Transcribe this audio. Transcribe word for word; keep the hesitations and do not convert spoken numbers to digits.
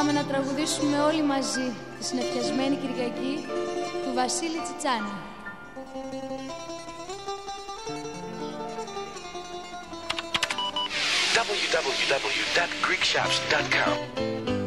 πάμε να τραγουδήσουμε όλοι μαζί τη συνεφιασμένη Κυριακή του Βασίλη Τσιτσάνη. double-u double-u double-u dot greek shops dot com